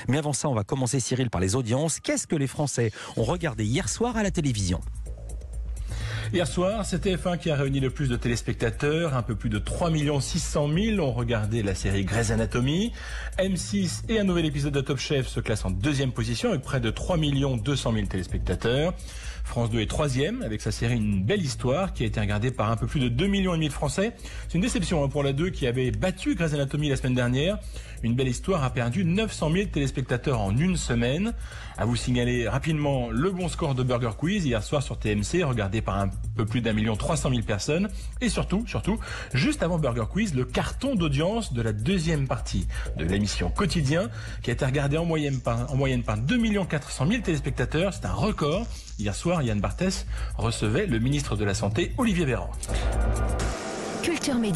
Mais avant ça, on va commencer, Cyril, par les audiences. Qu'est-ce que les Français ont regardé hier soir à la télévision ? Hier soir, c'est TF1 qui a réuni le plus de téléspectateurs. Un peu plus de 3 600 000 ont regardé la série Grey's Anatomy. M6 et un nouvel épisode de Top Chef se classent en deuxième position avec près de 3 200 000 téléspectateurs. France 2 est troisième avec sa série Une belle histoire qui a été regardée par un peu plus de 2,5 millions de Français. C'est une déception pour la 2 qui avait battu Grey's Anatomy la semaine dernière. Une belle histoire a perdu 900 000 téléspectateurs en une semaine. À vous signaler rapidement le bon score de Burger Quiz hier soir sur TMC, regardé par un peu plus d'1 300 000 personnes. Et surtout, juste avant Burger Quiz, le carton d'audience de la deuxième partie de l'émission Quotidien qui a été regardé en moyenne par 2 400 000 téléspectateurs. C'est un record. Hier soir, Yann Barthès recevait le ministre de la Santé, Olivier Véran. Culture Média.